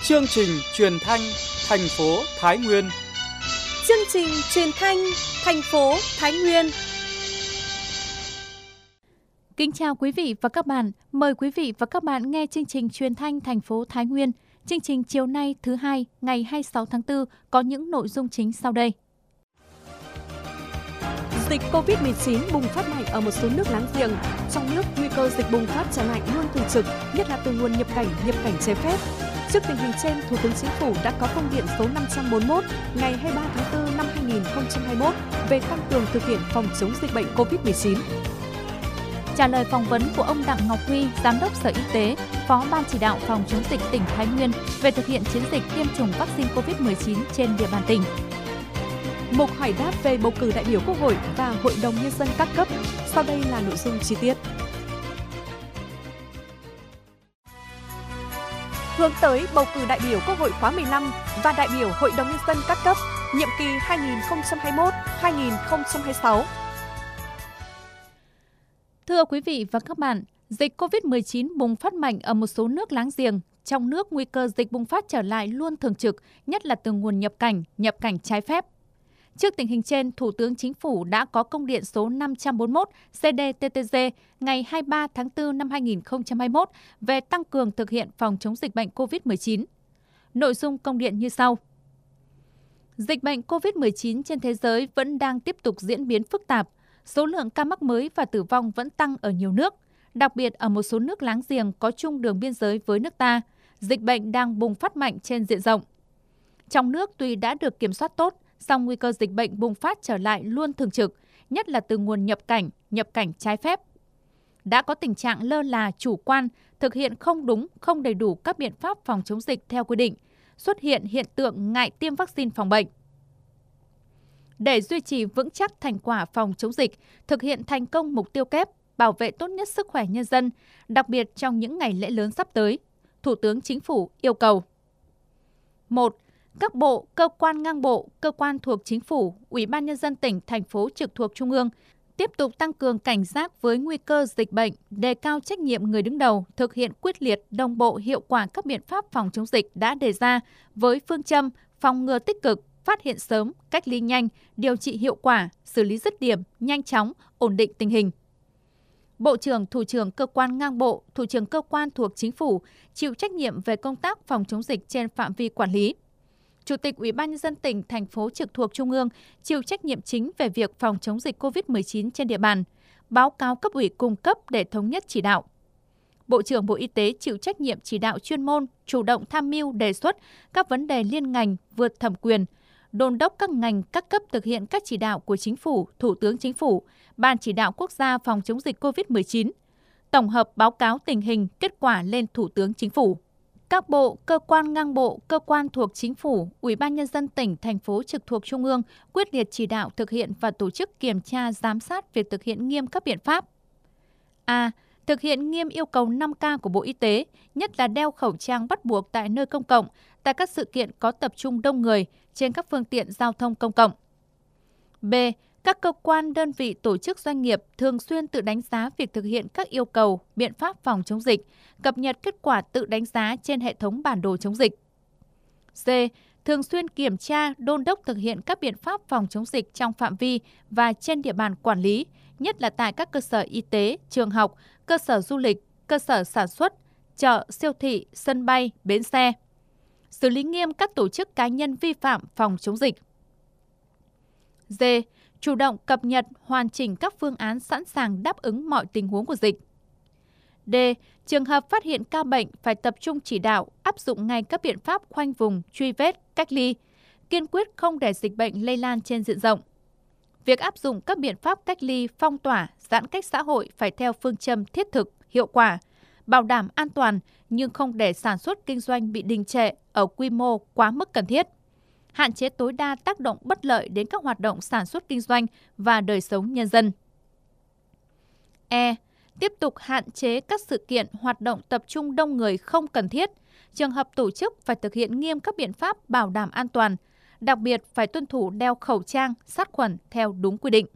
Chương trình truyền thanh thành phố Thái Nguyên. Chương trình truyền thanh thành phố Thái Nguyên. Kính chào quý vị và các bạn. Mời quý vị và các bạn nghe chương trình truyền thanh thành phố Thái Nguyên. Chương trình chiều nay thứ Hai, ngày 26 tháng 4 có những nội dung chính sau đây. Dịch Covid-19 bùng phát mạnh ở một số nước láng giềng. Trong nước, nguy cơ dịch bùng phát trở lại luôn thường trực, nhất là từ nguồn nhập cảnh trái phép. Trước tình hình trên, Thủ tướng Chính phủ đã có công điện số 541 ngày 23 tháng 4 năm 2021 về tăng cường thực hiện phòng chống dịch bệnh Covid-19. Trả lời phỏng vấn của ông Đặng Ngọc Huy, Giám đốc Sở Y tế, Phó Ban Chỉ đạo phòng chống dịch tỉnh Thái Nguyên về thực hiện chiến dịch tiêm chủng vaccine Covid-19 trên địa bàn tỉnh. Mục hỏi đáp về bầu cử đại biểu Quốc hội và Hội đồng Nhân dân các cấp. Sau đây là nội dung chi tiết. Hướng tới bầu cử đại biểu Quốc hội khóa 15 và đại biểu Hội đồng Nhân dân các cấp, nhiệm kỳ 2021-2026. Thưa quý vị và các bạn, dịch Covid-19 bùng phát mạnh ở một số nước láng giềng. Trong nước, nguy cơ dịch bùng phát trở lại luôn thường trực, nhất là từ nguồn nhập cảnh trái phép. Trước tình hình trên, Thủ tướng Chính phủ đã có công điện số 541 CDTTG ngày 23 tháng 4 năm 2021 về tăng cường thực hiện phòng chống dịch bệnh COVID-19. Nội dung công điện như sau. Dịch bệnh COVID-19 trên thế giới vẫn đang tiếp tục diễn biến phức tạp. Số lượng ca mắc mới và tử vong vẫn tăng ở nhiều nước, đặc biệt ở một số nước láng giềng có chung đường biên giới với nước ta. Dịch bệnh đang bùng phát mạnh trên diện rộng. Trong nước tuy đã được kiểm soát tốt, song nguy cơ dịch bệnh bùng phát trở lại luôn thường trực, nhất là từ nguồn nhập cảnh trái phép. Đã có tình trạng lơ là chủ quan, thực hiện không đúng, không đầy đủ các biện pháp phòng chống dịch theo quy định, xuất hiện hiện tượng ngại tiêm vaccine phòng bệnh. Để duy trì vững chắc thành quả phòng chống dịch, thực hiện thành công mục tiêu kép, bảo vệ tốt nhất sức khỏe nhân dân, đặc biệt trong những ngày lễ lớn sắp tới, Thủ tướng Chính phủ yêu cầu: 1. Các bộ, cơ quan ngang bộ, cơ quan thuộc Chính phủ, Ủy ban Nhân dân tỉnh, thành phố trực thuộc Trung ương tiếp tục tăng cường cảnh giác với nguy cơ dịch bệnh, đề cao trách nhiệm người đứng đầu, thực hiện quyết liệt, đồng bộ, hiệu quả các biện pháp phòng chống dịch đã đề ra với phương châm phòng ngừa tích cực, phát hiện sớm, cách ly nhanh, điều trị hiệu quả, xử lý dứt điểm, nhanh chóng, ổn định tình hình. Bộ trưởng, thủ trưởng cơ quan ngang bộ, thủ trưởng cơ quan thuộc Chính phủ chịu trách nhiệm về công tác phòng chống dịch trên phạm vi quản lý. Chủ tịch Ủy ban Nhân dân tỉnh, thành phố trực thuộc Trung ương chịu trách nhiệm chính về việc phòng chống dịch COVID-19 trên địa bàn, báo cáo cấp ủy cung cấp để thống nhất chỉ đạo. Bộ trưởng Bộ Y tế chịu trách nhiệm chỉ đạo chuyên môn, chủ động tham mưu đề xuất các vấn đề liên ngành vượt thẩm quyền, đôn đốc các ngành các cấp thực hiện các chỉ đạo của Chính phủ, Thủ tướng Chính phủ, Ban Chỉ đạo Quốc gia phòng chống dịch COVID-19, tổng hợp báo cáo tình hình kết quả lên Thủ tướng Chính phủ. Các bộ, cơ quan ngang bộ, cơ quan thuộc Chính phủ, Ủy ban Nhân dân tỉnh, thành phố trực thuộc Trung ương quyết liệt chỉ đạo thực hiện và tổ chức kiểm tra giám sát việc thực hiện nghiêm các biện pháp. A. Thực hiện nghiêm yêu cầu 5K của Bộ Y tế, nhất là đeo khẩu trang bắt buộc tại nơi công cộng, tại các sự kiện có tập trung đông người, trên các phương tiện giao thông công cộng. B. Các cơ quan, đơn vị, tổ chức doanh nghiệp thường xuyên tự đánh giá việc thực hiện các yêu cầu, biện pháp phòng chống dịch, cập nhật kết quả tự đánh giá trên hệ thống bản đồ chống dịch. C. Thường xuyên kiểm tra, đôn đốc thực hiện các biện pháp phòng chống dịch trong phạm vi và trên địa bàn quản lý, nhất là tại các cơ sở y tế, trường học, cơ sở du lịch, cơ sở sản xuất, chợ, siêu thị, sân bay, bến xe. Xử lý nghiêm các tổ chức cá nhân vi phạm phòng chống dịch. D. Chủ động cập nhật, hoàn chỉnh các phương án sẵn sàng đáp ứng mọi tình huống của dịch. D. Trường hợp phát hiện ca bệnh phải tập trung chỉ đạo, áp dụng ngay các biện pháp khoanh vùng, truy vết, cách ly, kiên quyết không để dịch bệnh lây lan trên diện rộng. Việc áp dụng các biện pháp cách ly, phong tỏa, giãn cách xã hội phải theo phương châm thiết thực, hiệu quả, bảo đảm an toàn nhưng không để sản xuất kinh doanh bị đình trệ ở quy mô quá mức cần thiết. Hạn chế tối đa tác động bất lợi đến các hoạt động sản xuất kinh doanh và đời sống nhân dân. E. Tiếp tục hạn chế các sự kiện hoạt động tập trung đông người không cần thiết. Trường hợp tổ chức phải thực hiện nghiêm các biện pháp bảo đảm an toàn, đặc biệt phải tuân thủ đeo khẩu trang, sát khuẩn theo đúng quy định.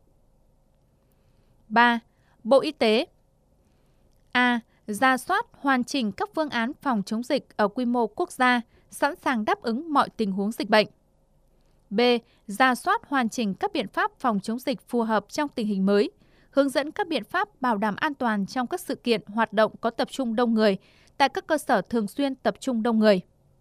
3. Bộ Y tế A. Rà soát hoàn chỉnh các phương án phòng chống dịch ở quy mô quốc gia, sẵn sàng đáp ứng mọi tình huống dịch bệnh. B. Rà soát hoàn chỉnh các biện pháp phòng chống dịch phù hợp trong tình hình mới, hướng dẫn các biện pháp bảo đảm an toàn trong các sự kiện hoạt động có tập trung đông người, tại các cơ sở thường xuyên tập trung đông người.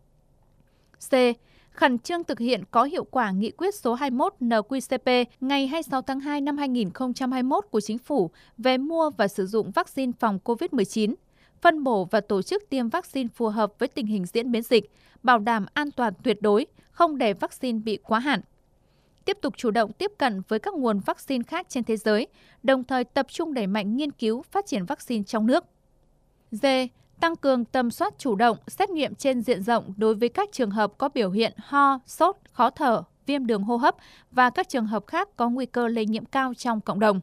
C. Khẩn trương thực hiện có hiệu quả nghị quyết số 21 NQ-CP ngày 26 tháng 2 năm 2021 của Chính phủ về mua và sử dụng vaccine phòng COVID-19, phân bổ và tổ chức tiêm vaccine phù hợp với tình hình diễn biến dịch, bảo đảm an toàn tuyệt đối, không để vaccine bị quá hạn. Tiếp tục chủ động tiếp cận với các nguồn vaccine khác trên thế giới, đồng thời tập trung đẩy mạnh nghiên cứu phát triển vaccine trong nước. D. Tăng cường tầm soát chủ động, xét nghiệm trên diện rộng đối với các trường hợp có biểu hiện ho, sốt, khó thở, viêm đường hô hấp và các trường hợp khác có nguy cơ lây nhiễm cao trong cộng đồng.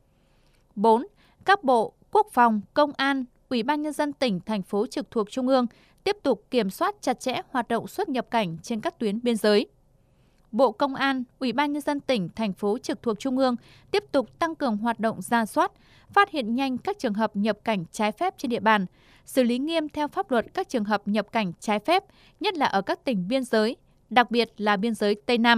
4. Các bộ, Quốc phòng, Công an, Ủy ban Nhân dân tỉnh, thành phố trực thuộc Trung ương tiếp tục kiểm soát chặt chẽ hoạt động xuất nhập cảnh trên các tuyến biên giới. Bộ Công an, Ủy ban Nhân dân tỉnh, thành phố trực thuộc Trung ương tiếp tục tăng cường hoạt động rà soát, phát hiện nhanh các trường hợp nhập cảnh trái phép trên địa bàn, xử lý nghiêm theo pháp luật các trường hợp nhập cảnh trái phép, nhất là ở các tỉnh biên giới, đặc biệt là biên giới Tây Nam.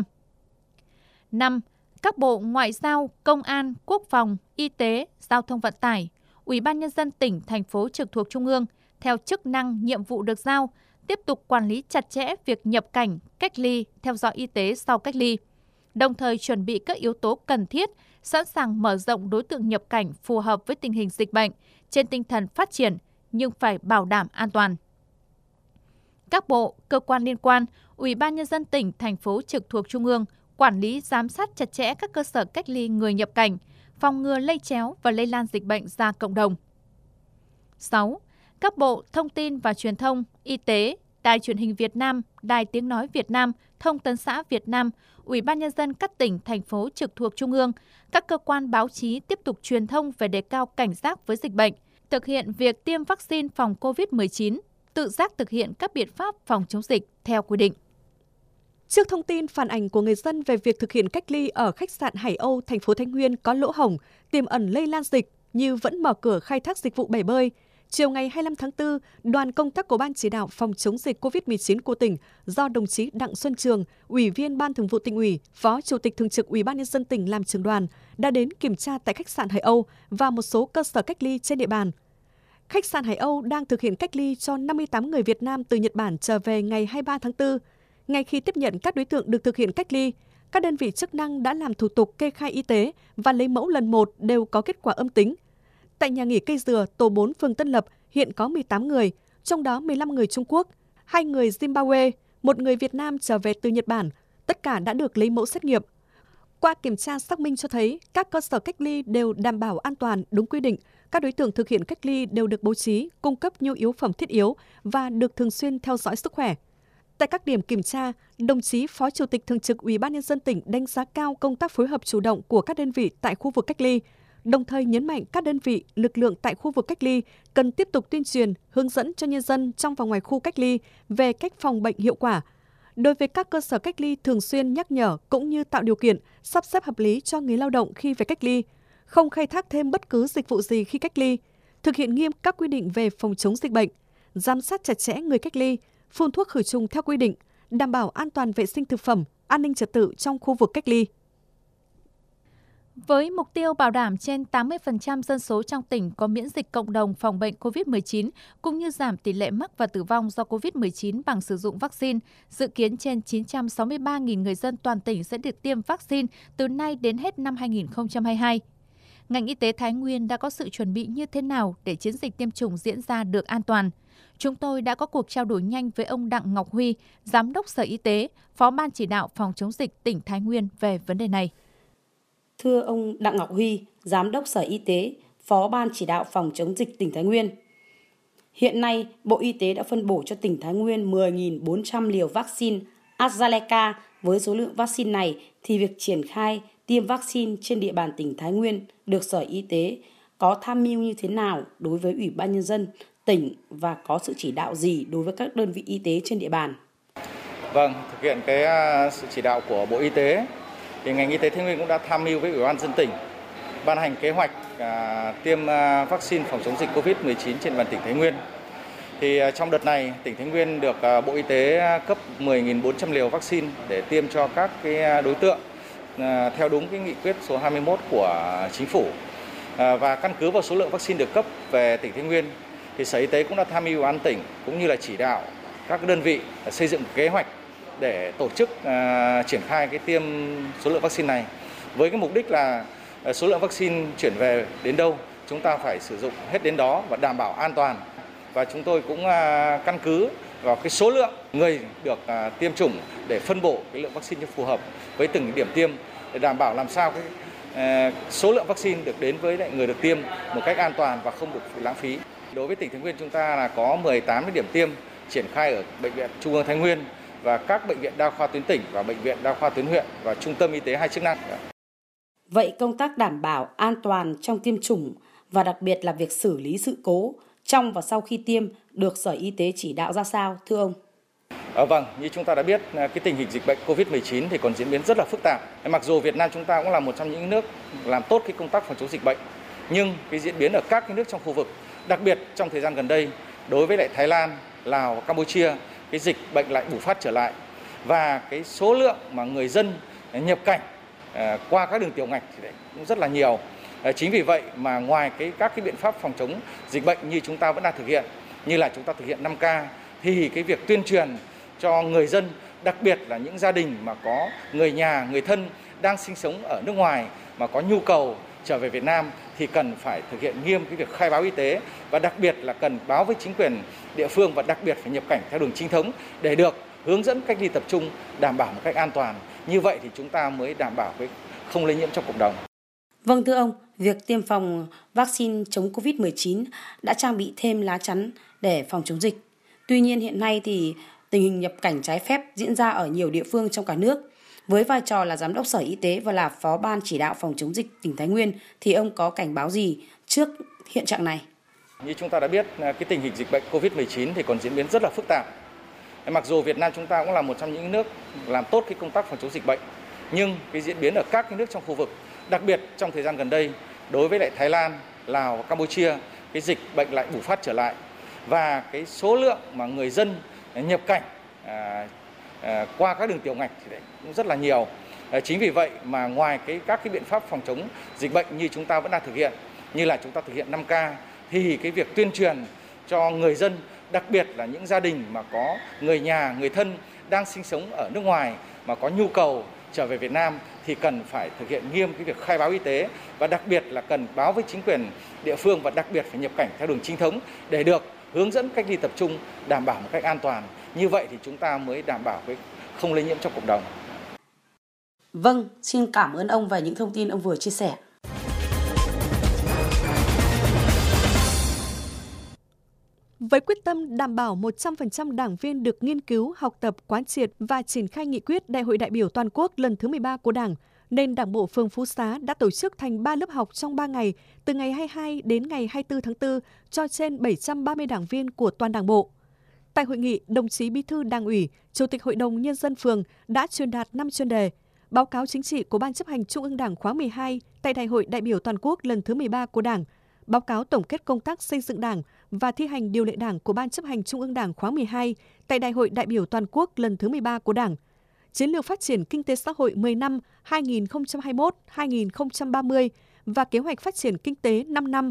5. Các bộ Ngoại giao, Công an, Quốc phòng, Y tế, Giao thông vận tải, Ủy ban Nhân dân tỉnh, thành phố trực thuộc Trung ương, theo chức năng, nhiệm vụ được giao, tiếp tục quản lý chặt chẽ việc nhập cảnh, cách ly, theo dõi y tế sau cách ly, đồng thời chuẩn bị các yếu tố cần thiết, sẵn sàng mở rộng đối tượng nhập cảnh phù hợp với tình hình dịch bệnh, trên tinh thần phát triển, nhưng phải bảo đảm an toàn. Các bộ, cơ quan liên quan, Ủy ban Nhân dân tỉnh, thành phố trực thuộc Trung ương quản lý giám sát chặt chẽ các cơ sở cách ly người nhập cảnh, phòng ngừa lây chéo và lây lan dịch bệnh ra cộng đồng. 6. Các bộ Thông tin và Truyền thông, Y tế, Đài Truyền hình Việt Nam, Đài Tiếng nói Việt Nam, Thông tấn xã Việt Nam, Ủy ban Nhân dân các tỉnh, thành phố trực thuộc Trung ương, các cơ quan báo chí tiếp tục truyền thông về đề cao cảnh giác với dịch bệnh, thực hiện việc tiêm vaccine phòng COVID-19, tự giác thực hiện các biện pháp phòng chống dịch theo quy định. Trước thông tin phản ảnh của người dân về việc thực hiện cách ly ở khách sạn Hải Âu, thành phố Thái Nguyên có lỗ hổng, tiềm ẩn lây lan dịch như vẫn mở cửa khai thác dịch vụ bể bơi, chiều ngày 25 tháng 4, đoàn công tác của Ban chỉ đạo phòng chống dịch COVID-19 của tỉnh do đồng chí Đặng Xuân Trường, Ủy viên Ban Thường vụ Tỉnh ủy, Phó Chủ tịch Thường trực Ủy ban Nhân dân tỉnh làm trưởng đoàn đã đến kiểm tra tại khách sạn Hải Âu và một số cơ sở cách ly trên địa bàn. Khách sạn Hải Âu đang thực hiện cách ly cho 58 người Việt Nam từ Nhật Bản trở về ngày 23 tháng 4. Ngay khi tiếp nhận các đối tượng được thực hiện cách ly, các đơn vị chức năng đã làm thủ tục kê khai y tế và lấy mẫu lần 1 đều có kết quả âm tính. Tại nhà nghỉ Cây Dừa, tổ 4 phường Tân Lập hiện có 18 người, trong đó 15 người Trung Quốc, 2 người Zimbabwe, 1 người Việt Nam trở về từ Nhật Bản, tất cả đã được lấy mẫu xét nghiệm. Qua kiểm tra xác minh cho thấy các cơ sở cách ly đều đảm bảo an toàn đúng quy định, các đối tượng thực hiện cách ly đều được bố trí, cung cấp nhu yếu phẩm thiết yếu và được thường xuyên theo dõi sức khỏe. Tại các điểm kiểm tra, đồng chí Phó Chủ tịch Thường trực Ủy ban Nhân dân tỉnh đánh giá cao công tác phối hợp chủ động của các đơn vị tại khu vực cách ly, đồng thời nhấn mạnh các đơn vị, lực lượng tại khu vực cách ly cần tiếp tục tuyên truyền, hướng dẫn cho nhân dân trong và ngoài khu cách ly về cách phòng bệnh hiệu quả. Đối với các cơ sở cách ly thường xuyên nhắc nhở cũng như tạo điều kiện, sắp xếp hợp lý cho người lao động khi về cách ly, không khai thác thêm bất cứ dịch vụ gì khi cách ly, thực hiện nghiêm các quy định về phòng chống dịch bệnh, giám sát chặt chẽ người cách ly, phun thuốc khử trùng theo quy định, đảm bảo an toàn vệ sinh thực phẩm, an ninh trật tự trong khu vực cách ly. Với mục tiêu bảo đảm trên 80% dân số trong tỉnh có miễn dịch cộng đồng phòng bệnh COVID-19, cũng như giảm tỷ lệ mắc và tử vong do COVID-19 bằng sử dụng vaccine, dự kiến trên 963.000 người dân toàn tỉnh sẽ được tiêm vaccine từ nay đến hết năm 2022. Ngành y tế Thái Nguyên đã có sự chuẩn bị như thế nào để chiến dịch tiêm chủng diễn ra được an toàn? Chúng tôi đã có cuộc trao đổi nhanh với ông Đặng Ngọc Huy, Giám đốc Sở Y tế, Phó Ban chỉ đạo phòng chống dịch tỉnh Thái Nguyên về vấn đề này. Thưa ông Đặng Ngọc Huy, Giám đốc Sở Y tế, Phó Ban chỉ đạo phòng chống dịch tỉnh Thái Nguyên. Hiện nay, Bộ Y tế đã phân bổ cho tỉnh Thái Nguyên 10.400 liều vaccine AstraZeneca. Với số lượng vaccine này thì việc triển khai tiêm vaccine trên địa bàn tỉnh Thái Nguyên được Sở Y tế có tham mưu như thế nào đối với Ủy ban Nhân dân tỉnh và có sự chỉ đạo gì đối với các đơn vị y tế trên địa bàn? Vâng, thực hiện sự chỉ đạo của Bộ Y tế, thì ngành y tế Thái Nguyên cũng đã tham mưu với Ủy ban Nhân dân tỉnh ban hành kế hoạch tiêm vaccine phòng chống dịch COVID-19 trên địa bàn tỉnh Thái Nguyên. Thì trong đợt này, tỉnh Thái Nguyên được Bộ Y tế cấp 10.400 liều vaccine để tiêm cho các cái đối tượng theo đúng cái nghị quyết số 21 của Chính phủ. Và căn cứ vào số lượng vaccine được cấp về tỉnh Thái Nguyên, thì Sở Y tế cũng đã tham mưu Ủy ban tỉnh cũng như là chỉ đạo các đơn vị xây dựng kế hoạch để tổ chức triển khai cái tiêm số lượng vaccine này, với cái mục đích là số lượng vaccine chuyển về đến đâu chúng ta phải sử dụng hết đến đó và đảm bảo an toàn. Và chúng tôi cũng căn cứ vào cái số lượng người được tiêm chủng để phân bổ cái lượng vaccine cho phù hợp với từng điểm tiêm, để đảm bảo làm sao cái số lượng vaccine được đến với lại người được tiêm một cách an toàn và không được lãng phí. Đối với tỉnh Thái Nguyên, chúng ta là có 18 cái điểm tiêm triển khai ở Bệnh viện Trung ương Thái Nguyên và các bệnh viện đa khoa tuyến tỉnh và bệnh viện đa khoa tuyến huyện và trung tâm y tế 2 chức năng. Vậy công tác đảm bảo an toàn trong tiêm chủng và đặc biệt là việc xử lý sự cố trong và sau khi tiêm được Sở Y tế chỉ đạo ra sao, thưa ông? Vâng, như chúng ta đã biết, cái tình hình dịch bệnh COVID-19 thì còn diễn biến rất là phức tạp. Mặc dù Việt Nam chúng ta cũng là một trong những nước làm tốt cái công tác phòng chống dịch bệnh, nhưng cái diễn biến ở các cái nước trong khu vực, đặc biệt trong thời gian gần đây, đối với lại Thái Lan, Lào và Campuchia, cái dịch bệnh lại bùng phát trở lại. Và cái số lượng mà người dân nhập cảnh qua các đường tiểu ngạch thì cũng rất là nhiều. Chính vì vậy mà ngoài các cái biện pháp phòng chống dịch bệnh như chúng ta vẫn đang thực hiện, như là chúng ta thực hiện 5K, thì cái việc tuyên truyền cho người dân, đặc biệt là những gia đình mà có người nhà, người thân đang sinh sống ở nước ngoài mà có nhu cầu trở về Việt Nam thì cần phải thực hiện nghiêm cái việc khai báo y tế, và đặc biệt là cần báo với chính quyền địa phương, và đặc biệt phải nhập cảnh theo đường chính thống để được hướng dẫn cách ly tập trung đảm bảo một cách an toàn. Như vậy thì chúng ta mới đảm bảo cái không lây nhiễm trong cộng đồng. Vâng, thưa ông, việc tiêm phòng vaccine chống Covid-19 đã trang bị thêm lá chắn để phòng chống dịch. Tuy nhiên hiện nay thì tình hình nhập cảnh trái phép diễn ra ở nhiều địa phương trong cả nước. Với vai trò là Giám đốc Sở Y tế và là Phó Ban Chỉ đạo phòng chống dịch tỉnh Thái Nguyên thì ông có cảnh báo gì trước hiện trạng này? Như chúng ta đã biết, cái tình hình dịch bệnh Covid-19 thì còn diễn biến rất là phức tạp. Mặc dù Việt Nam chúng ta cũng là một trong những nước làm tốt cái công tác phòng chống dịch bệnh, nhưng cái diễn biến ở các cái nước trong khu vực, đặc biệt trong thời gian gần đây, đối với lại Thái Lan, Lào và Campuchia, cái dịch bệnh lại bùng phát trở lại. Và cái số lượng mà người dân nhập cảnh qua các đường tiểu ngạch thì cũng rất là nhiều. Chính vì vậy mà ngoài các cái biện pháp phòng chống dịch bệnh như chúng ta vẫn đang thực hiện, như là chúng ta thực hiện 5K, thì cái việc tuyên truyền cho người dân, đặc biệt là những gia đình mà có người nhà, người thân đang sinh sống ở nước ngoài mà có nhu cầu trở về Việt Nam thì cần phải thực hiện nghiêm cái việc khai báo y tế, và đặc biệt là cần báo với chính quyền địa phương, và đặc biệt phải nhập cảnh theo đường chính thống để được hướng dẫn cách ly tập trung đảm bảo một cách an toàn. Như vậy thì chúng ta mới đảm bảo cái không lây nhiễm trong cộng đồng. Vâng, xin cảm ơn ông về những thông tin ông vừa chia sẻ. Với quyết tâm đảm bảo 100% đảng viên được nghiên cứu, học tập, quán triệt và triển khai nghị quyết Đại hội đại biểu toàn quốc lần thứ 13 của Đảng, nên Đảng bộ phường Phú Xá đã tổ chức thành 3 lớp học trong 3 ngày, từ ngày 22 đến ngày 24 tháng 4 cho trên 730 đảng viên của toàn Đảng bộ. Tại hội nghị, đồng chí Bí thư Đảng ủy, Chủ tịch Hội đồng Nhân dân phường đã truyền đạt 5 chuyên đề, báo cáo chính trị của Ban chấp hành Trung ương Đảng khóa 12 tại Đại hội đại biểu toàn quốc lần thứ 13 của Đảng, báo cáo tổng kết công tác xây dựng Đảng và thi hành điều lệ Đảng của Ban chấp hành Trung ương Đảng khóa 12 tại Đại hội đại biểu toàn quốc lần thứ 13 của Đảng, chiến lược phát triển kinh tế xã hội 10 năm 2021-2030 và kế hoạch phát triển kinh tế 5 năm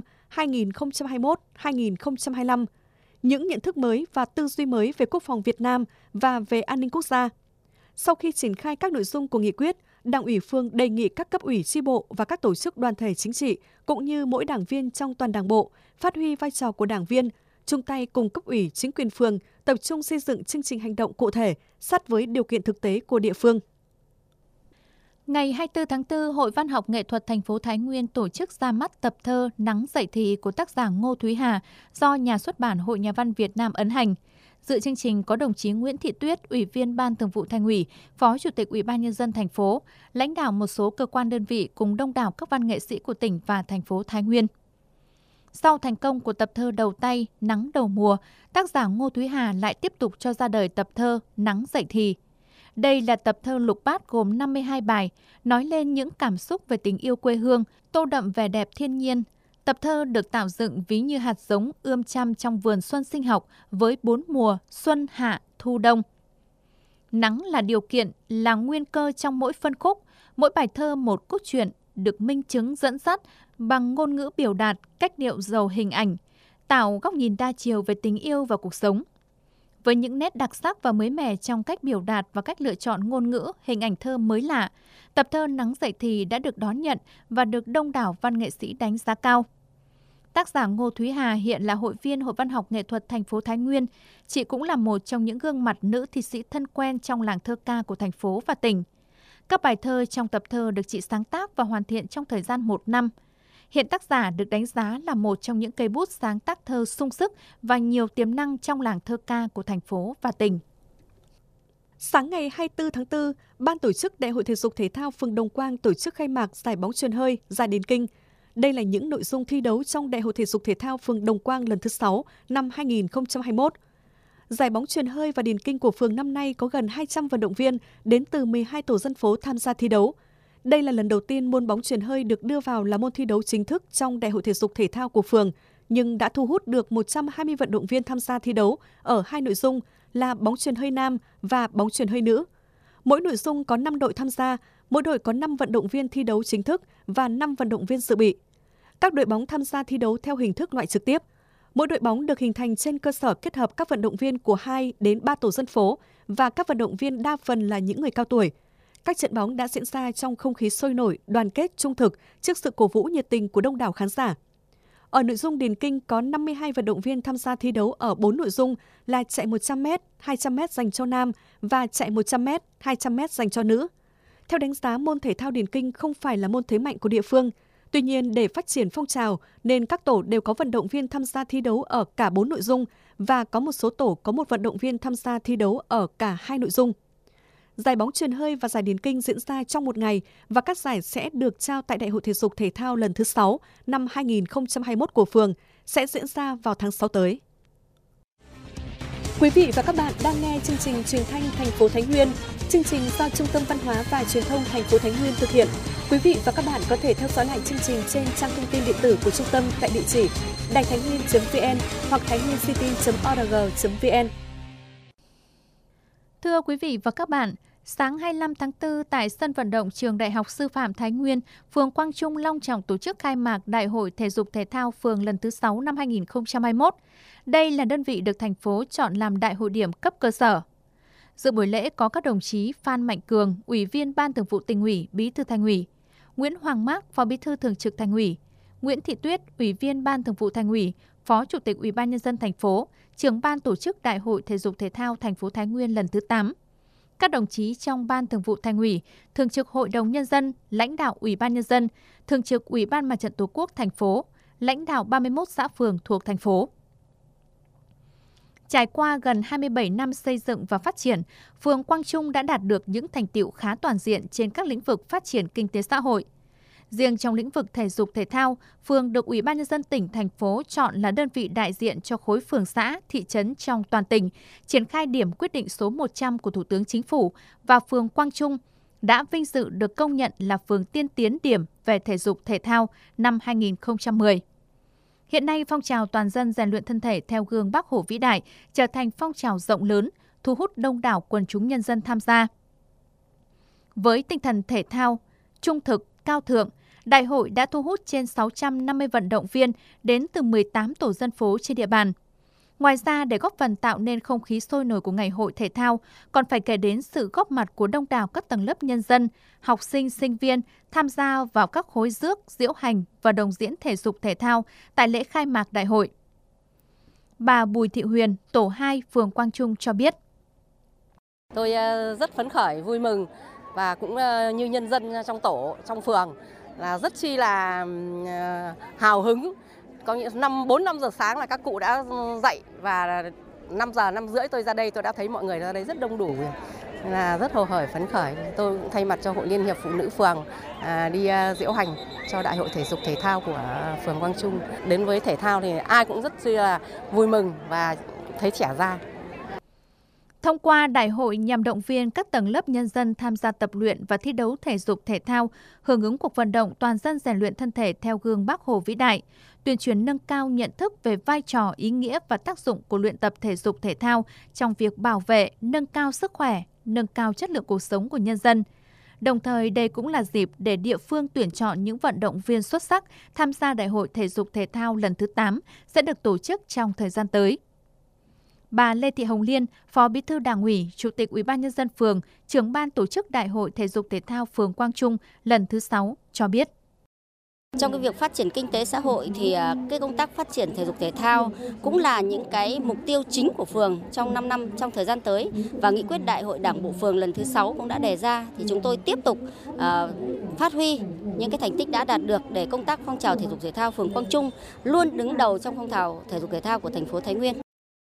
2021-2025, những nhận thức mới và tư duy mới về quốc phòng Việt Nam và về an ninh quốc gia. Sau khi triển khai các nội dung của nghị quyết, Đảng ủy phường đề nghị các cấp ủy chi bộ và các tổ chức đoàn thể chính trị cũng như mỗi đảng viên trong toàn Đảng bộ phát huy vai trò của đảng viên, chung tay cùng cấp ủy chính quyền phường tập trung xây dựng chương trình hành động cụ thể sát với điều kiện thực tế của địa phương. Ngày 24 tháng 4, Hội Văn học Nghệ thuật thành phố Thái Nguyên tổ chức ra mắt tập thơ Nắng dậy thì của tác giả Ngô Thúy Hà do Nhà xuất bản Hội Nhà văn Việt Nam ấn hành. Dự chương trình có đồng chí Nguyễn Thị Tuyết, Ủy viên Ban Thường vụ Thành ủy, Phó Chủ tịch Ủy ban Nhân dân thành phố, lãnh đạo một số cơ quan đơn vị cùng đông đảo các văn nghệ sĩ của tỉnh và thành phố Thái Nguyên. Sau thành công của tập thơ đầu tay Nắng đầu mùa, tác giả Ngô Thúy Hà lại tiếp tục cho ra đời tập thơ Nắng dậy thì. Đây là tập thơ lục bát gồm 52 bài, nói lên những cảm xúc về tình yêu quê hương, tô đậm vẻ đẹp thiên nhiên, Tập thơ được tạo dựng ví như hạt giống ươm chăm trong vườn xuân sinh học với 4 mùa xuân, hạ, thu, đông. Nắng là điều kiện, là nguyên cơ trong mỗi phân khúc, mỗi bài thơ một cốt truyện được minh chứng dẫn dắt bằng ngôn ngữ biểu đạt, cách điệu giàu hình ảnh, tạo góc nhìn đa chiều về tình yêu và cuộc sống. Với những nét đặc sắc và mới mẻ trong cách biểu đạt và cách lựa chọn ngôn ngữ, hình ảnh thơ mới lạ, tập thơ Nắng dậy thì đã được đón nhận và được đông đảo văn nghệ sĩ đánh giá cao. Tác giả Ngô Thúy Hà hiện là hội viên Hội Văn học Nghệ thuật thành phố Thái Nguyên. Chị cũng là một trong những gương mặt nữ thi sĩ thân quen trong làng thơ ca của thành phố và tỉnh. Các bài thơ trong tập thơ được chị sáng tác và hoàn thiện trong thời gian 1 năm. Hiện tác giả được đánh giá là một trong những cây bút sáng tác thơ sung sức và nhiều tiềm năng trong làng thơ ca của thành phố và tỉnh. Sáng ngày 24 tháng 4, Ban tổ chức Đại hội Thể dục Thể thao phường Đồng Quang tổ chức khai mạc giải bóng chuyền hơi Giải Điền Kinh. Đây là những nội dung thi đấu trong Đại hội Thể dục Thể thao phường Đồng Quang lần thứ 6 năm 2021. Giải bóng chuyền hơi và điền kinh của phường năm nay có gần 200 vận động viên đến từ 12 tổ dân phố tham gia thi đấu. Đây là lần đầu tiên môn bóng chuyền hơi được đưa vào là môn thi đấu chính thức trong Đại hội Thể dục Thể thao của phường, nhưng đã thu hút được 120 vận động viên tham gia thi đấu ở 2 nội dung là bóng chuyền hơi nam và bóng chuyền hơi nữ. Mỗi nội dung có 5 đội tham gia, mỗi đội có 5 vận động viên thi đấu chính thức và 5 vận động viên dự bị. Các đội bóng tham gia thi đấu theo hình thức loại trực tiếp. Mỗi đội bóng được hình thành trên cơ sở kết hợp các vận động viên của 2 đến 3 tổ dân phố và các vận động viên đa phần là những người cao tuổi. Các trận bóng đã diễn ra trong không khí sôi nổi, đoàn kết, trung thực trước sự cổ vũ nhiệt tình của đông đảo khán giả. Ở nội dung điền kinh có 52 vận động viên tham gia thi đấu ở 4 nội dung là chạy 100m, 200m dành cho nam và chạy 100m, 200m dành cho nữ. Theo đánh giá, môn thể thao điền kinh không phải là môn thế mạnh của địa phương. Tuy nhiên, để phát triển phong trào nên các tổ đều có vận động viên tham gia thi đấu ở cả 4 nội dung và có một số tổ có một vận động viên tham gia thi đấu ở cả 2 nội dung. Giải bóng chuyền hơi và giải điền kinh diễn ra trong một ngày và các giải sẽ được trao tại Đại hội Thể dục Thể thao lần thứ 6 năm 2021 của phường sẽ diễn ra vào tháng 6 tới. Quý vị và các bạn đang nghe chương trình Truyền thanh thành phố Thái Nguyên. Chương trình do Trung tâm Văn hóa và Truyền thông thành phố Thái Nguyên thực hiện. Quý vị và các bạn có thể theo dõi lại chương trình trên trang thông tin điện tử của trung tâm tại địa chỉ đàitháinhnguyên.vn hoặc thainhnguyencity.org.vn. Thưa quý vị và các bạn, sáng 25 tháng 4 tại sân vận động Trường Đại học Sư phạm Thái Nguyên, phường Quang Trung long trọng tổ chức khai mạc Đại hội Thể dục Thể thao phường lần thứ 6 năm 2021. Đây là đơn vị được thành phố chọn làm đại hội điểm cấp cơ sở. Dự buổi lễ có các đồng chí Phan Mạnh Cường, Ủy viên Ban Thường vụ Tỉnh ủy, Bí thư Thành ủy, Nguyễn Hoàng Mác, Phó Bí thư Thường trực Thành ủy, Nguyễn Thị Tuyết, Ủy viên Ban Thường vụ Thành ủy, Phó Chủ tịch Ủy ban Nhân dân thành phố, Trưởng ban tổ chức Đại hội Thể dục Thể thao thành phố Thái Nguyên lần thứ 8. Các đồng chí trong Ban Thường vụ Thành ủy, Thường trực Hội đồng Nhân dân, lãnh đạo Ủy ban Nhân dân, Thường trực Ủy ban Mặt trận Tổ quốc thành phố, lãnh đạo 31 xã phường thuộc thành phố. Trải qua gần 27 năm xây dựng và phát triển, phường Quang Trung đã đạt được những thành tựu khá toàn diện trên các lĩnh vực phát triển kinh tế xã hội. Riêng trong lĩnh vực thể dục thể thao, phường được Ủy ban Nhân dân tỉnh, thành phố chọn là đơn vị đại diện cho khối phường xã, thị trấn trong toàn tỉnh, triển khai điểm quyết định số 100 của Thủ tướng Chính phủ và phường Quang Trung đã vinh dự được công nhận là phường tiên tiến điểm về thể dục thể thao năm 2010. Hiện nay, phong trào toàn dân rèn luyện thân thể theo gương Bác Hồ vĩ đại trở thành phong trào rộng lớn, thu hút đông đảo quần chúng nhân dân tham gia. Với tinh thần thể thao, trung thực, cao thượng, đại hội đã thu hút trên 650 vận động viên đến từ 18 tổ dân phố trên địa bàn. Ngoài ra, để góp phần tạo nên không khí sôi nổi của Ngày hội thể thao, còn phải kể đến sự góp mặt của đông đảo các tầng lớp nhân dân, học sinh, sinh viên tham gia vào các khối rước, diễu hành và đồng diễn thể dục thể thao tại lễ khai mạc đại hội. Bà Bùi Thị Huyền, tổ 2, phường Quang Trung cho biết. Tôi rất phấn khởi, vui mừng và cũng như nhân dân trong tổ, trong phường là rất chi là hào hứng. Có những 4-5 giờ sáng là các cụ đã dậy và 5 giờ 5 rưỡi tôi ra đây, tôi đã thấy mọi người ra đây rất đông đủ, là rất hồ hởi phấn khởi. Tôi cũng thay mặt cho Hội Liên hiệp Phụ nữ phường đi diễu hành cho Đại hội Thể dục Thể thao của phường Quang Trung. Đến với thể thao thì ai cũng rất là vui mừng và thấy trẻ ra. Thông qua đại hội nhằm động viên các tầng lớp nhân dân tham gia tập luyện và thi đấu thể dục thể thao, hưởng ứng cuộc vận động toàn dân rèn luyện thân thể theo gương Bác Hồ vĩ đại, tuyên truyền nâng cao nhận thức về vai trò, ý nghĩa và tác dụng của luyện tập thể dục thể thao trong việc bảo vệ, nâng cao sức khỏe, nâng cao chất lượng cuộc sống của nhân dân. Đồng thời, đây cũng là dịp để địa phương tuyển chọn những vận động viên xuất sắc tham gia Đại hội Thể dục Thể thao lần thứ 8 sẽ được tổ chức trong thời gian tới. Bà Lê Thị Hồng Liên, Phó Bí thư Đảng ủy, Chủ tịch Ủy ban Nhân dân phường, trưởng ban tổ chức Đại hội Thể dục Thể thao phường Quang Trung lần thứ 6 cho biết. Trong cái việc phát triển kinh tế xã hội thì cái công tác phát triển thể dục thể thao cũng là những cái mục tiêu chính của phường trong 5 năm trong thời gian tới, và nghị quyết Đại hội Đảng bộ phường lần thứ 6 cũng đã đề ra, thì chúng tôi tiếp tục phát huy những cái thành tích đã đạt được để công tác phong trào thể dục thể thao phường Quang Trung luôn đứng đầu trong phong trào thể dục thể thao của thành phố Thái Nguyên.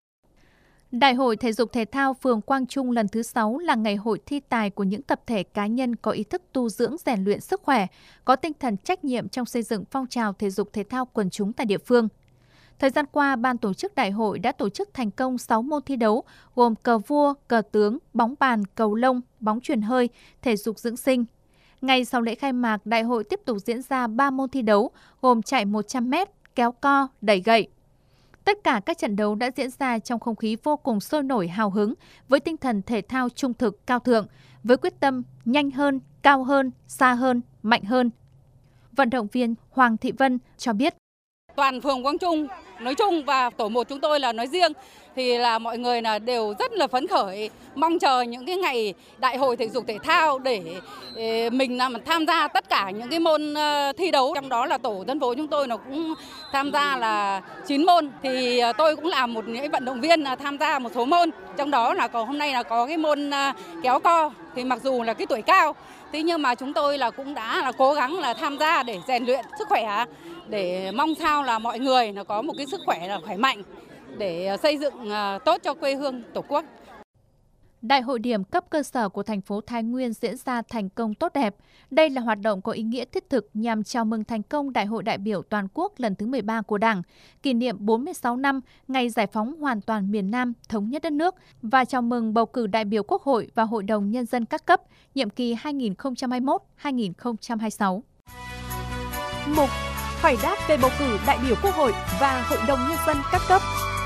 Đại hội Thể dục Thể thao phường Quang Trung lần thứ 6 là ngày hội thi tài của những tập thể cá nhân có ý thức tu dưỡng rèn luyện sức khỏe, có tinh thần trách nhiệm trong xây dựng phong trào thể dục thể thao quần chúng tại địa phương. Thời gian qua, Ban tổ chức đại hội đã tổ chức thành công 6 môn thi đấu gồm cờ vua, cờ tướng, bóng bàn, cầu lông, bóng chuyền hơi, thể dục dưỡng sinh. Ngay sau lễ khai mạc, đại hội tiếp tục diễn ra 3 môn thi đấu gồm chạy 100m, kéo co, đẩy gậy. Tất cả các trận đấu đã diễn ra trong không khí vô cùng sôi nổi hào hứng, với tinh thần thể thao trung thực cao thượng, với quyết tâm nhanh hơn, cao hơn, xa hơn, mạnh hơn. Vận động viên Hoàng Thị Vân cho biết. Toàn phường Quang Trung nói chung và tổ 1 chúng tôi là nói riêng thì là mọi người là đều rất là phấn khởi, mong chờ những cái ngày đại hội thể dục thể thao để mình làm tham gia tất cả những cái môn thi đấu, trong đó là tổ dân phố chúng tôi nó cũng tham gia là 9 môn, thì tôi cũng là một những vận động viên tham gia một số môn, trong đó là hôm nay là có cái môn kéo co, thì mặc dù là cái tuổi cao, thế nhưng mà chúng tôi là cũng đã là cố gắng là tham gia để rèn luyện sức khỏe, để mong sao là mọi người nó có một cái sức khỏe là khỏe mạnh để xây dựng tốt cho quê hương Tổ quốc. Đại hội điểm cấp cơ sở của thành phố Thái Nguyên diễn ra thành công tốt đẹp. Đây là hoạt động có ý nghĩa thiết thực nhằm chào mừng thành công Đại hội đại biểu toàn quốc lần thứ 13 của Đảng, kỷ niệm 46 năm ngày giải phóng hoàn toàn miền Nam, thống nhất đất nước và chào mừng bầu cử đại biểu Quốc hội và Hội đồng Nhân dân các cấp, nhiệm kỳ 2021-2026. Mục hỏi đáp về bầu cử đại biểu Quốc hội và Hội đồng Nhân dân các cấp.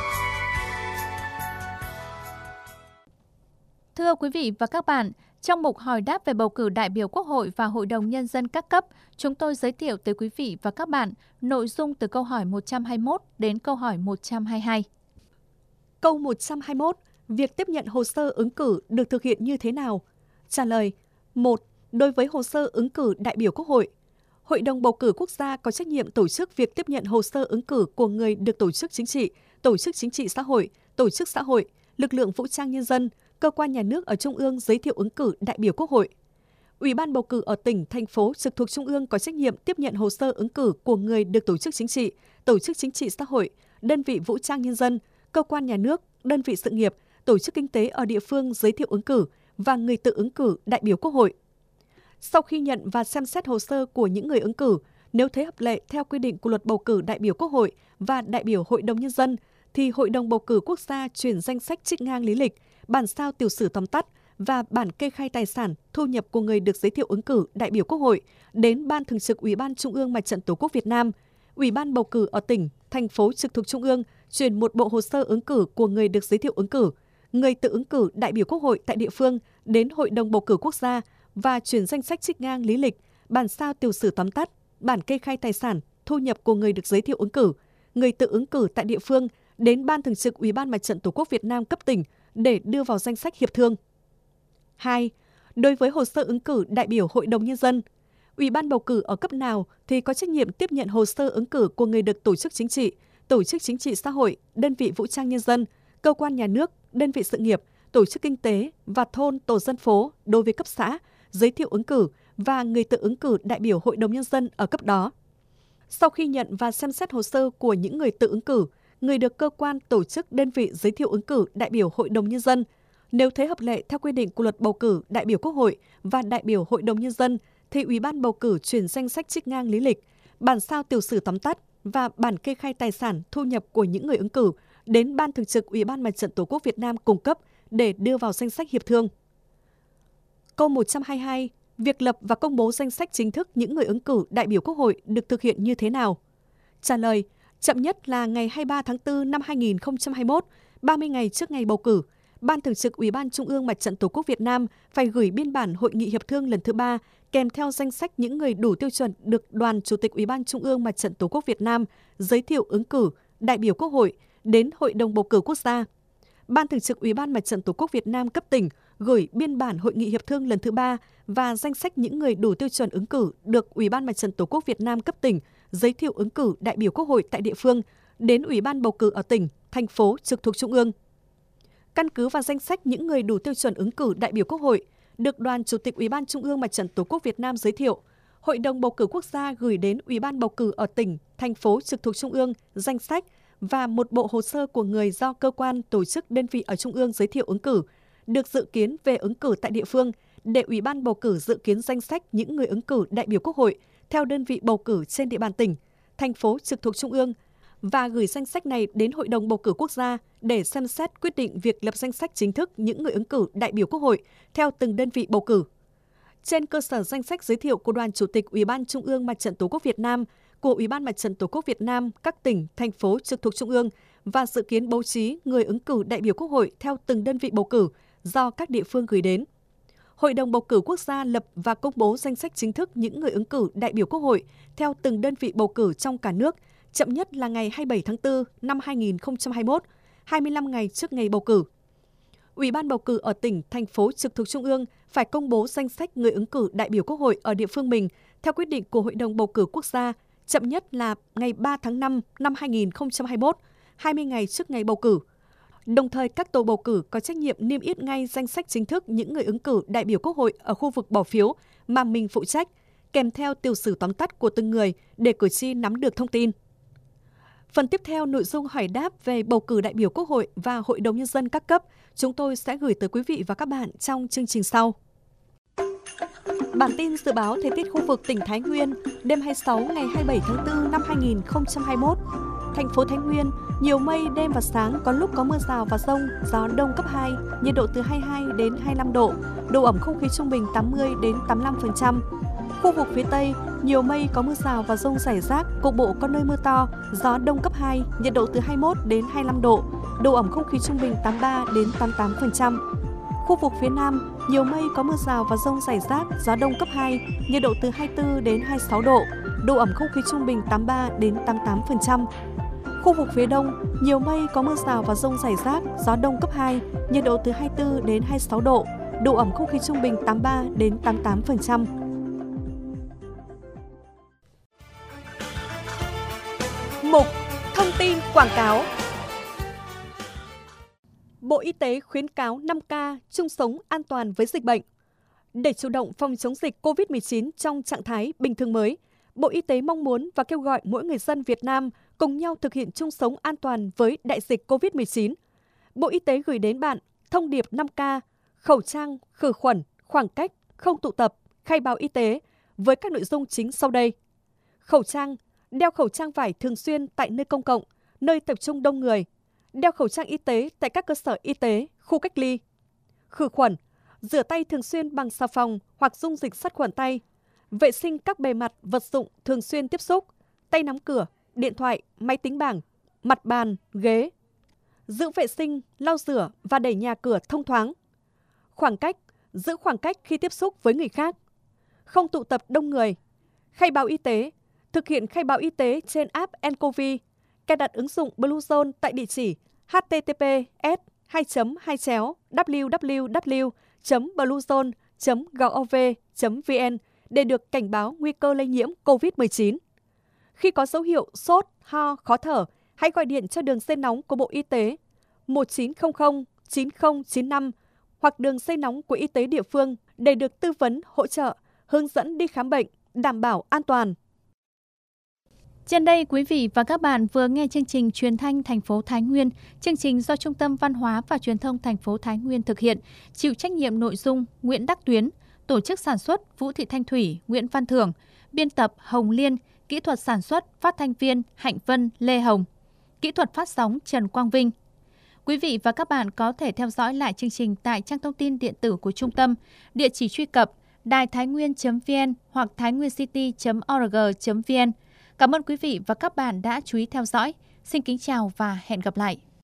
Thưa quý vị và các bạn, trong mục hỏi đáp về bầu cử đại biểu Quốc hội và Hội đồng Nhân dân các cấp, chúng tôi giới thiệu tới quý vị và các bạn nội dung từ câu hỏi 121 đến câu hỏi 122. Câu 121. Việc tiếp nhận hồ sơ ứng cử được thực hiện như thế nào? Trả lời. 1. Đối với hồ sơ ứng cử đại biểu Quốc hội, Hội đồng bầu cử quốc gia có trách nhiệm tổ chức việc tiếp nhận hồ sơ ứng cử của người được tổ chức chính trị xã hội, tổ chức xã hội, lực lượng vũ trang nhân dân, cơ quan nhà nước ở Trung ương giới thiệu ứng cử đại biểu Quốc hội. Ủy ban bầu cử ở tỉnh, thành phố trực thuộc Trung ương có trách nhiệm tiếp nhận hồ sơ ứng cử của người được tổ chức chính trị xã hội, đơn vị vũ trang nhân dân, cơ quan nhà nước, đơn vị sự nghiệp, tổ chức kinh tế ở địa phương giới thiệu ứng cử và người tự ứng cử đại biểu Quốc hội. Sau khi nhận và xem xét hồ sơ của những người ứng cử, nếu thấy hợp lệ theo quy định của Luật bầu cử đại biểu Quốc hội và đại biểu Hội đồng Nhân dân, thì Hội đồng bầu cử quốc gia chuyển danh sách trích ngang lý lịch, bản sao tiểu sử tóm tắt và bản kê khai tài sản, thu nhập của người được giới thiệu ứng cử đại biểu Quốc hội đến Ban Thường trực Ủy ban Trung ương Mặt trận Tổ quốc Việt Nam. Ủy ban bầu cử ở tỉnh, thành phố trực thuộc Trung ương chuyển một bộ hồ sơ ứng cử của người được giới thiệu ứng cử, người tự ứng cử đại biểu Quốc hội tại địa phương đến Hội đồng bầu cử quốc gia và chuyển danh sách trích ngang lý lịch, bản sao tiểu sử tóm tắt, bản kê khai tài sản, thu nhập của người được giới thiệu ứng cử, người tự ứng cử tại địa phương đến Ban Thường trực Ủy ban Mặt trận Tổ quốc Việt Nam cấp tỉnh để đưa vào danh sách hiệp thương. 2. Đối với hồ sơ ứng cử đại biểu Hội đồng Nhân dân, Ủy ban bầu cử ở cấp nào thì có trách nhiệm tiếp nhận hồ sơ ứng cử của người được tổ chức chính trị xã hội, đơn vị vũ trang nhân dân, cơ quan nhà nước, đơn vị sự nghiệp, tổ chức kinh tế và thôn tổ dân phố đối với cấp xã, giới thiệu ứng cử và người tự ứng cử đại biểu Hội đồng Nhân dân ở cấp đó. Sau khi nhận và xem xét hồ sơ của những người tự ứng cử, người được cơ quan, tổ chức, đơn vị giới thiệu ứng cử đại biểu Hội đồng Nhân dân, nếu thấy hợp lệ theo quy định của Luật bầu cử đại biểu Quốc hội và đại biểu Hội đồng Nhân dân, thì Ủy ban bầu cử chuyển danh sách trích ngang lý lịch, bản sao tiểu sử tóm tắt và bản kê khai tài sản, thu nhập của những người ứng cử đến Ban Thường trực Ủy ban Mặt trận Tổ quốc Việt Nam cung cấp để đưa vào danh sách hiệp thương. Câu 122. Việc lập và công bố danh sách chính thức những người ứng cử đại biểu Quốc hội được thực hiện như thế nào? Trả lời, chậm nhất là ngày 23 tháng 4 năm 2021, 30 ngày trước ngày bầu cử, Ban Thường trực Ủy ban Trung ương Mặt trận Tổ quốc Việt Nam phải gửi biên bản hội nghị hiệp thương lần thứ 3 kèm theo danh sách những người đủ tiêu chuẩn được Đoàn Chủ tịch Ủy ban Trung ương Mặt trận Tổ quốc Việt Nam giới thiệu ứng cử đại biểu Quốc hội đến Hội đồng bầu cử quốc gia. Ban Thường trực Ủy ban Mặt trận Tổ quốc Việt Nam cấp tỉnh gửi biên bản hội nghị hiệp thương lần thứ 3 và danh sách những người đủ tiêu chuẩn ứng cử được Ủy ban Mặt trận Tổ quốc Việt Nam cấp tỉnh giới thiệu ứng cử đại biểu Quốc hội tại địa phương đến Ủy ban bầu cử ở tỉnh, thành phố trực thuộc Trung ương. Căn cứ vào danh sách những người đủ tiêu chuẩn ứng cử đại biểu Quốc hội được Đoàn Chủ tịch Ủy ban Trung ương Mặt trận Tổ quốc Việt Nam giới thiệu, Hội đồng bầu cử quốc gia gửi đến Ủy ban bầu cử ở tỉnh, thành phố trực thuộc Trung ương danh sách và một bộ hồ sơ của người do cơ quan, tổ chức, đơn vị ở Trung ương giới thiệu ứng cử, được dự kiến về ứng cử tại địa phương để Ủy ban bầu cử dự kiến danh sách những người ứng cử đại biểu Quốc hội theo đơn vị bầu cử trên địa bàn tỉnh, thành phố trực thuộc Trung ương và gửi danh sách này đến Hội đồng bầu cử quốc gia để xem xét quyết định việc lập danh sách chính thức những người ứng cử đại biểu Quốc hội theo từng đơn vị bầu cử. Trên cơ sở danh sách giới thiệu của Đoàn Chủ tịch Ủy ban Trung ương Mặt trận Tổ quốc Việt Nam, của Ủy ban Mặt trận Tổ quốc Việt Nam, các tỉnh, thành phố trực thuộc Trung ương và dự kiến bố trí người ứng cử đại biểu Quốc hội theo từng đơn vị bầu cử do các địa phương gửi đến. Hội đồng bầu cử quốc gia lập và công bố danh sách chính thức những người ứng cử đại biểu Quốc hội theo từng đơn vị bầu cử trong cả nước, chậm nhất là ngày 27 tháng 4 năm 2021, 25 ngày trước ngày bầu cử. Ủy ban bầu cử ở tỉnh, thành phố trực thuộc Trung ương phải công bố danh sách người ứng cử đại biểu Quốc hội ở địa phương mình theo quyết định của Hội đồng bầu cử quốc gia, chậm nhất là ngày 3 tháng 5 năm 2021, 20 ngày trước ngày bầu cử. Đồng thời, các tổ bầu cử có trách nhiệm niêm yết ngay danh sách chính thức những người ứng cử đại biểu Quốc hội ở khu vực bỏ phiếu mà mình phụ trách, kèm theo tiểu sử tóm tắt của từng người để cử tri nắm được thông tin. Phần tiếp theo, nội dung hỏi đáp về bầu cử đại biểu Quốc hội và Hội đồng Nhân dân các cấp, chúng tôi sẽ gửi tới quý vị và các bạn trong chương trình sau. Bản tin dự báo thời tiết khu vực tỉnh Thái Nguyên, đêm 26 ngày 27 tháng 4 năm 2021. Thành phố Thái Nguyên, nhiều mây, đêm và sáng có lúc có mưa rào và dông, gió đông cấp 2, nhiệt độ từ 22 đến 25 độ, độ ẩm không khí trung bình 80 đến 85%. Khu vực phía Tây, nhiều mây có mưa rào và dông rải rác, cục bộ có nơi mưa to, gió đông cấp 2, nhiệt độ từ 21 đến 25 độ, độ ẩm không khí trung bình 83 đến 88%. Khu vực phía Nam, nhiều mây có mưa rào và dông rải rác, gió đông cấp 2, nhiệt độ từ 24 đến 26 độ, độ ẩm không khí trung bình 83 đến 88%. Khu vực phía Đông, nhiều mây có mưa rào và dông rải rác, gió đông cấp 2, nhiệt độ từ 24 đến 26 độ, độ ẩm không khí trung bình 83 đến 88%. Mục Thông tin quảng cáo. Bộ Y tế khuyến cáo 5K chung sống an toàn với dịch bệnh. Để chủ động phòng chống dịch COVID-19 trong trạng thái bình thường mới, Bộ Y tế mong muốn và kêu gọi mỗi người dân Việt Nam cùng nhau thực hiện chung sống an toàn với đại dịch COVID-19. Bộ Y tế gửi đến bạn thông điệp 5K, khẩu trang, khử khuẩn, khoảng cách, không tụ tập, khai báo y tế với các nội dung chính sau đây. Khẩu trang, đeo khẩu trang vải thường xuyên tại nơi công cộng, nơi tập trung đông người. Đeo khẩu trang y tế tại các cơ sở y tế, khu cách ly. Khử khuẩn, rửa tay thường xuyên bằng xà phòng hoặc dung dịch sát khuẩn tay. Vệ sinh các bề mặt, vật dụng thường xuyên tiếp xúc, tay nắm cửa, điện thoại, máy tính bảng, mặt bàn, ghế. Giữ vệ sinh, lau rửa và đẩy nhà cửa thông thoáng. Khoảng cách, giữ khoảng cách khi tiếp xúc với người khác. Không tụ tập đông người. Khai báo y tế, thực hiện khai báo y tế trên app nCoV, cài đặt ứng dụng Bluezone tại địa chỉ https://www.bluezone.gov.vn để được cảnh báo nguy cơ lây nhiễm COVID-19. Khi có dấu hiệu sốt, ho, khó thở, hãy gọi điện cho đường dây nóng của Bộ Y tế 1900 9095 hoặc đường dây nóng của y tế địa phương để được tư vấn, hỗ trợ, hướng dẫn đi khám bệnh, đảm bảo an toàn. Trên đây, quý vị và các bạn vừa nghe chương trình Truyền thanh thành phố Thái Nguyên, chương trình do Trung tâm Văn hóa và Truyền thông thành phố Thái Nguyên thực hiện, chịu trách nhiệm nội dung Nguyễn Đắc Tuyến, tổ chức sản xuất Vũ Thị Thanh Thủy, Nguyễn Văn Thưởng, biên tập Hồng Liên, kỹ thuật sản xuất phát thanh viên Hạnh Vân, Lê Hồng, kỹ thuật phát sóng Trần Quang Vinh. Quý vị và các bạn có thể theo dõi lại chương trình tại trang thông tin điện tử của trung tâm, địa chỉ truy cập đài-thái-nguyên.vn hoặc thainguiencity.org.vn. Cảm ơn quý vị và các bạn đã chú ý theo dõi. Xin kính chào và hẹn gặp lại.